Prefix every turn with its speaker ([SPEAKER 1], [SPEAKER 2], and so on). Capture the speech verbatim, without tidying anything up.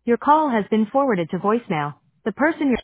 [SPEAKER 1] Your call has been forwarded to voicemail. The person you're